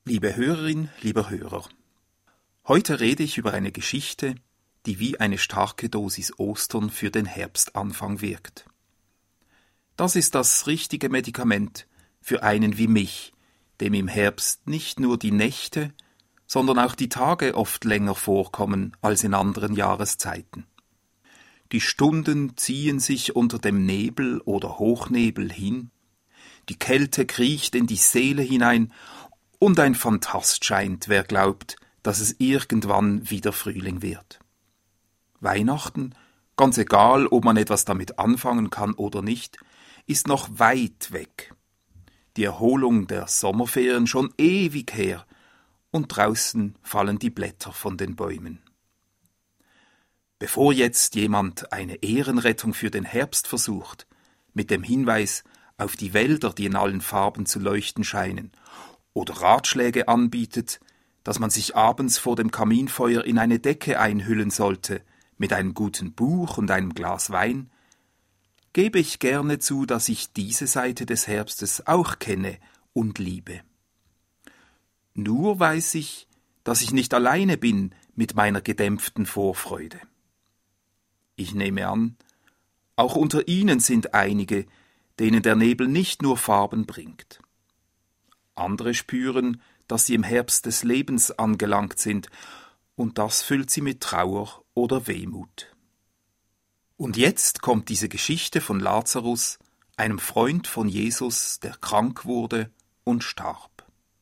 Liebe Hörerin, lieber Hörer, heute rede ich über eine Geschichte, die wie eine starke Dosis Ostern für den Herbstanfang wirkt. Das ist das richtige Medikament für einen wie mich, dem im Herbst nicht nur die Nächte, sondern auch die Tage oft länger vorkommen als in anderen Jahreszeiten. Die Stunden ziehen sich unter dem Nebel oder Hochnebel hin, die Kälte kriecht in die Seele hinein und ein Phantast scheint, wer glaubt, dass es irgendwann wieder Frühling wird. Weihnachten, ganz egal, ob man etwas damit anfangen kann oder nicht, ist noch weit weg. Die Erholung der Sommerferien schon ewig her, und draußen fallen die Blätter von den Bäumen. Bevor jetzt jemand eine Ehrenrettung für den Herbst versucht, mit dem Hinweis auf die Wälder, die in allen Farben zu leuchten scheinen, oder Ratschläge anbietet, dass man sich abends vor dem Kaminfeuer in eine Decke einhüllen sollte, mit einem guten Buch und einem Glas Wein, gebe ich gerne zu, dass ich diese Seite des Herbstes auch kenne und liebe. Nur weiß ich, dass ich nicht alleine bin mit meiner gedämpften Vorfreude. Ich nehme an, auch unter Ihnen sind einige, denen der Nebel nicht nur Farben bringt. Andere spüren, dass sie im Herbst des Lebens angelangt sind, und das füllt sie mit Trauer oder Wehmut. Und jetzt kommt diese Geschichte von Lazarus, einem Freund von Jesus, der krank wurde und starb.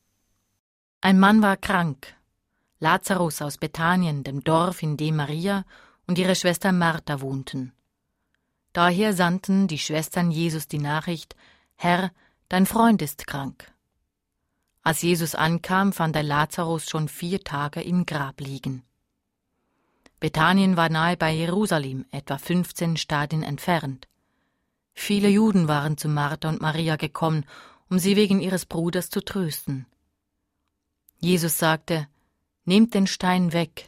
Ein Mann war krank, Lazarus aus Bethanien, dem Dorf, in dem Maria und ihre Schwester Martha wohnten. Daher sandten die Schwestern Jesus die Nachricht: Herr, dein Freund ist krank. Als Jesus ankam, fand er Lazarus schon 4 Tage im Grab liegen. Bethanien war nahe bei Jerusalem, etwa 15 Stadien entfernt. Viele Juden waren zu Martha und Maria gekommen, um sie wegen ihres Bruders zu trösten. Jesus sagte: Nehmt den Stein weg.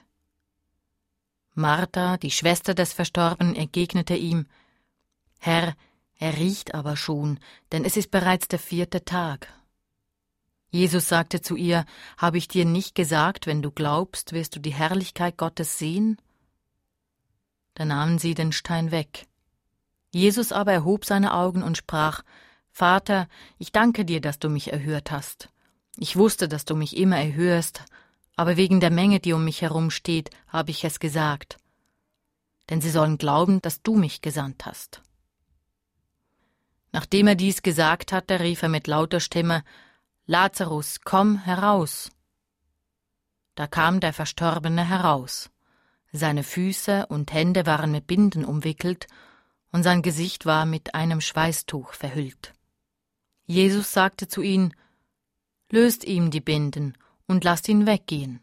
Martha, die Schwester des Verstorbenen, entgegnete ihm: Herr, er riecht aber schon, denn es ist bereits der 4. Tag. Jesus sagte zu ihr: Habe ich dir nicht gesagt, wenn du glaubst, wirst du die Herrlichkeit Gottes sehen? Da nahmen sie den Stein weg. Jesus aber erhob seine Augen und sprach: Vater, ich danke dir, dass du mich erhört hast. Ich wusste, dass du mich immer erhörst, aber wegen der Menge, die um mich herum steht, habe ich es gesagt. Denn sie sollen glauben, dass du mich gesandt hast. Nachdem er dies gesagt hatte, rief er mit lauter Stimme: Lazarus, komm heraus! Da kam der Verstorbene heraus. Seine Füße und Hände waren mit Binden umwickelt, und sein Gesicht war mit einem Schweißtuch verhüllt. Jesus sagte zu ihnen: Löst ihm die Binden und lasst ihn weggehen.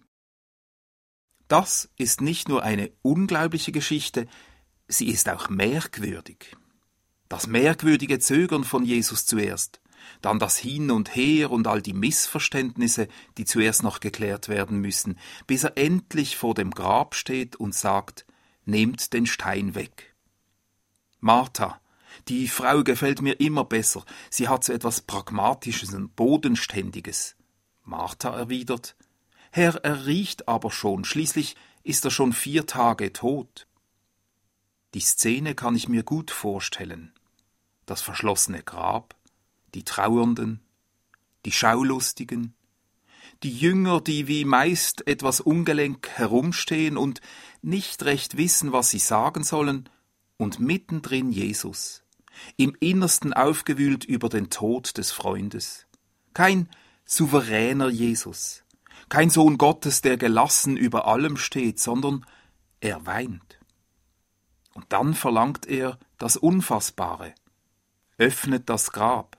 Das ist nicht nur eine unglaubliche Geschichte, sie ist auch merkwürdig. Das merkwürdige Zögern von Jesus zuerst, dann das Hin und Her und all die Missverständnisse, die zuerst noch geklärt werden müssen, bis er endlich vor dem Grab steht und sagt: Nehmt den Stein weg. Martha, die Frau gefällt mir immer besser, sie hat so etwas Pragmatisches und Bodenständiges. Martha erwidert: Herr, er riecht aber schon, schließlich ist er schon 4 Tage tot. Die Szene kann ich mir gut vorstellen. Das verschlossene Grab, die Trauernden, die Schaulustigen, die Jünger, die wie meist etwas ungelenk herumstehen und nicht recht wissen, was sie sagen sollen, und mittendrin Jesus, im Innersten aufgewühlt über den Tod des Freundes. Kein souveräner Jesus, kein Sohn Gottes, der gelassen über allem steht, sondern er weint. Und dann verlangt er das Unfassbare: Öffnet das Grab.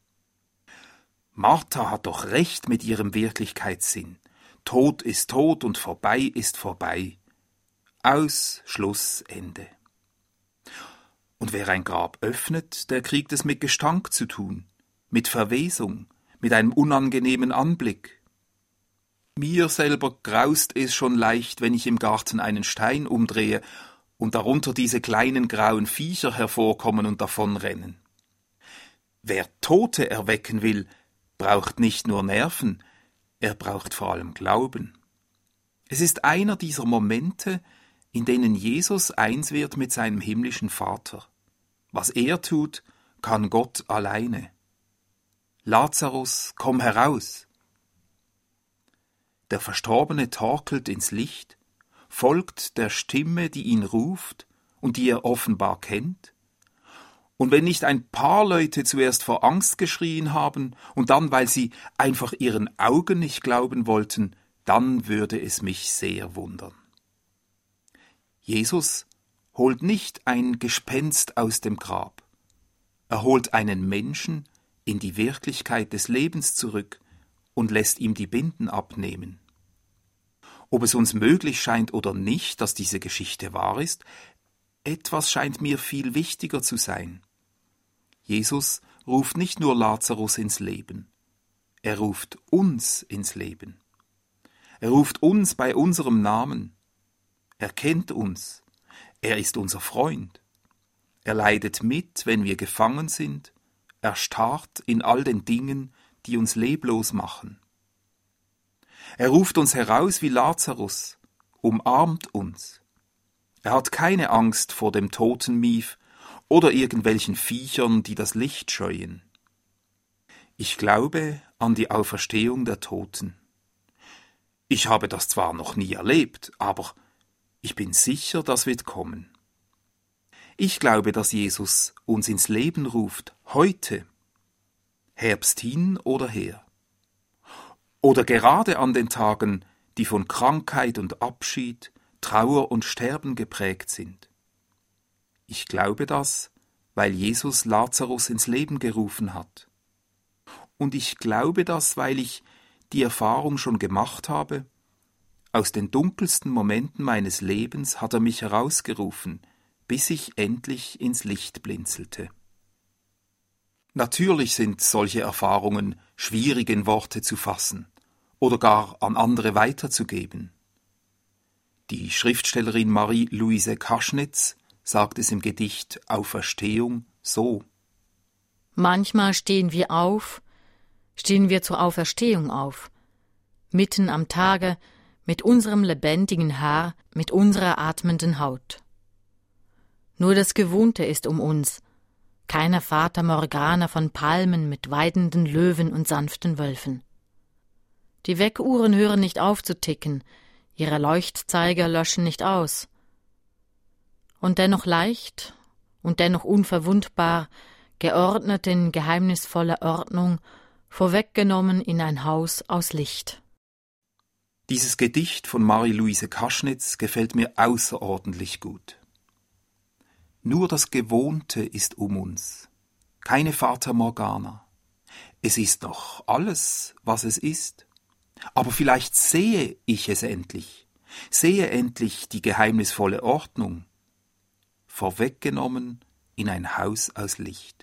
Martha hat doch recht mit ihrem Wirklichkeitssinn. Tod ist tot und vorbei ist vorbei. Aus, Schluss, Ende. Und wer ein Grab öffnet, der kriegt es mit Gestank zu tun, mit Verwesung, mit einem unangenehmen Anblick. Mir selber graust es schon leicht, wenn ich im Garten einen Stein umdrehe und darunter diese kleinen grauen Viecher hervorkommen und davonrennen. Wer Tote erwecken will, braucht nicht nur Nerven, er braucht vor allem Glauben. Es ist einer dieser Momente, in denen Jesus eins wird mit seinem himmlischen Vater. Was er tut, kann Gott alleine. Lazarus, komm heraus! Der Verstorbene torkelt ins Licht, folgt der Stimme, die ihn ruft und die er offenbar kennt. Und wenn nicht ein paar Leute zuerst vor Angst geschrien haben und dann, weil sie einfach ihren Augen nicht glauben wollten, dann würde es mich sehr wundern. Jesus holt nicht ein Gespenst aus dem Grab. Er holt einen Menschen in die Wirklichkeit des Lebens zurück und lässt ihm die Binden abnehmen. Ob es uns möglich scheint oder nicht, dass diese Geschichte wahr ist, etwas scheint mir viel wichtiger zu sein. Jesus ruft nicht nur Lazarus ins Leben, er ruft uns ins Leben. Er ruft uns bei unserem Namen. Er kennt uns. Er ist unser Freund. Er leidet mit, wenn wir gefangen sind. Er starrt in all den Dingen, die uns leblos machen. Er ruft uns heraus wie Lazarus, umarmt uns. Er hat keine Angst vor dem Totenmief oder irgendwelchen Viechern, die das Licht scheuen. Ich glaube an die Auferstehung der Toten. Ich habe das zwar noch nie erlebt, aber ich bin sicher, das wird kommen. Ich glaube, dass Jesus uns ins Leben ruft, heute, Herbst hin oder her. Oder gerade an den Tagen, die von Krankheit und Abschied, Trauer und Sterben geprägt sind. Ich glaube das, weil Jesus Lazarus ins Leben gerufen hat. Und ich glaube das, weil ich die Erfahrung schon gemacht habe. Aus den dunkelsten Momenten meines Lebens hat er mich herausgerufen, bis ich endlich ins Licht blinzelte. Natürlich sind solche Erfahrungen schwierig in Worte zu fassen oder gar an andere weiterzugeben. Die Schriftstellerin Marie-Louise Kaschnitz sagt es im Gedicht Auferstehung so: Manchmal stehen wir zur Auferstehung auf, mitten am Tage, mit unserem lebendigen Haar, mit unserer atmenden Haut. Nur das Gewohnte ist um uns, keine Fata Morgana von Palmen mit weidenden Löwen und sanften Wölfen. Die Weckuhren hören nicht auf zu ticken, ihre Leuchtzeiger löschen nicht aus. Und dennoch leicht und dennoch unverwundbar, geordnet in geheimnisvoller Ordnung, vorweggenommen in ein Haus aus Licht. Dieses Gedicht von Marie-Louise Kaschnitz gefällt mir außerordentlich gut. Nur das Gewohnte ist um uns, keine Fata Morgana. Es ist noch alles, was es ist. Aber vielleicht sehe ich es endlich, sehe endlich die geheimnisvolle Ordnung, vorweggenommen in ein Haus aus Licht.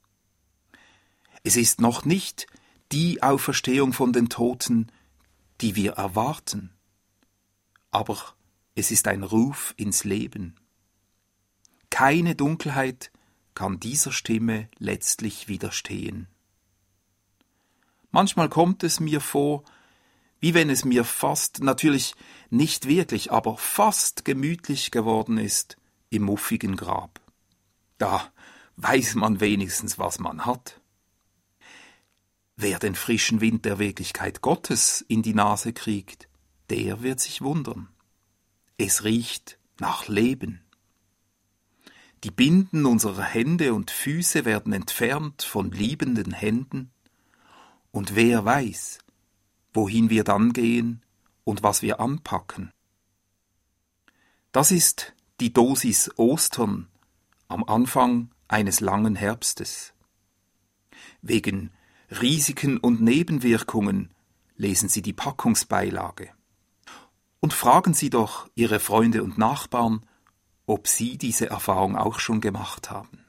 Es ist noch nicht die Auferstehung von den Toten, die wir erwarten, aber es ist ein Ruf ins Leben. Keine Dunkelheit kann dieser Stimme letztlich widerstehen. Manchmal kommt es mir vor, wie wenn es mir fast, natürlich nicht wirklich, aber fast gemütlich geworden ist im muffigen Grab. Da weiß man wenigstens, was man hat. Wer den frischen Wind der Wirklichkeit Gottes in die Nase kriegt, der wird sich wundern. Es riecht nach Leben. Die Binden unserer Hände und Füße werden entfernt von liebenden Händen, und wer weiß, wohin wir dann gehen und was wir anpacken. Das ist die Dosis Ostern am Anfang eines langen Herbstes. Wegen Risiken und Nebenwirkungen lesen Sie die Packungsbeilage. Und fragen Sie doch Ihre Freunde und Nachbarn, ob sie diese Erfahrung auch schon gemacht haben.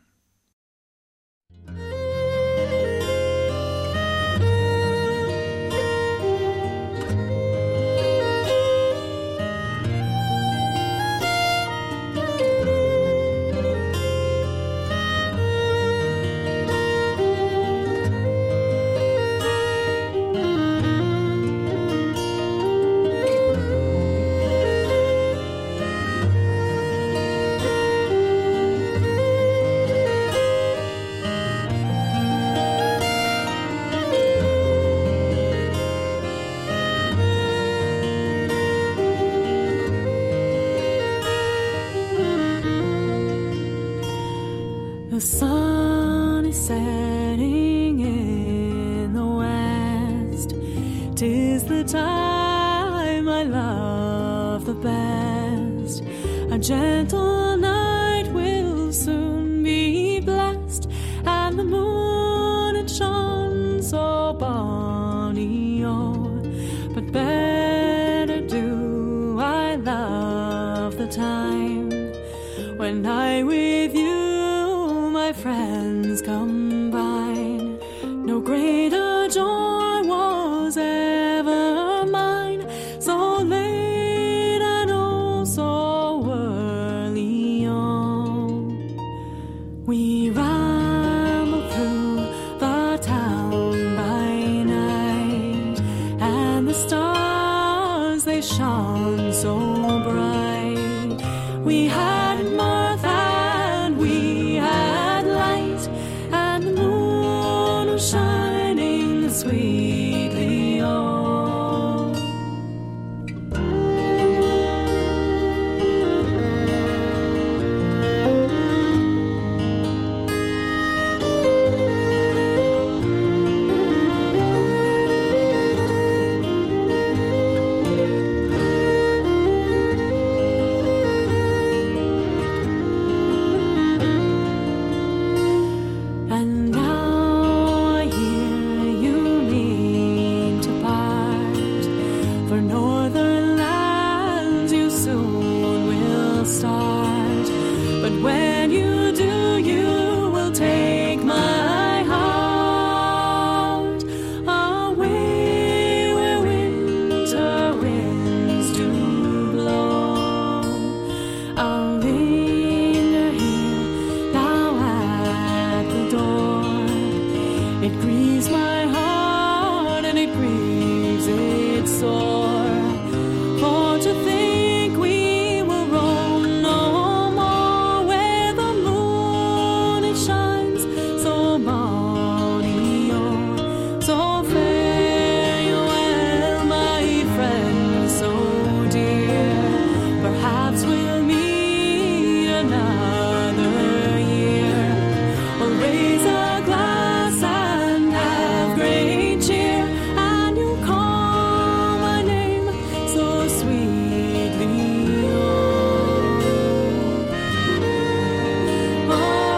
the sun is setting in the west. 'Tis the time I love the best. A gentle night will soon be blessed, and the moon it shone so bonny, oh, but better do I love the time when I with you, my friends, combine. No greater joy was ever mine, so late and oh so early on. We rambled through the town by night, and the stars they shone so bright. We had mirth and we had light, and the moon was shining sweetly on. And now I hear you mean to part, for northern lands you soon will start. But when you do, you will take my heart away where winter winds do blow. I'll linger here now at the door. It grieves my heart and it grieves it sore, for to think we will roam no more where the moon it shines so bonny, oh, so farewell, my friends so dear. Perhaps we'll meet another year. We'll raise a glass and have great cheer, and you'll call my name so sweetly, oh,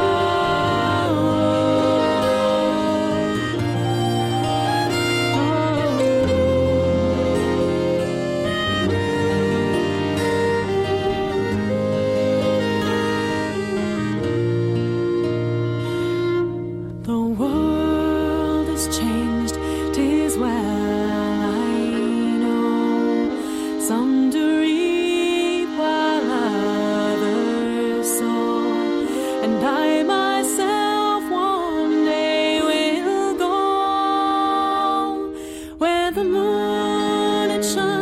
the world is changed, 'tis well I know. Some do reap while others sow, and I myself one day will go where the moon it shines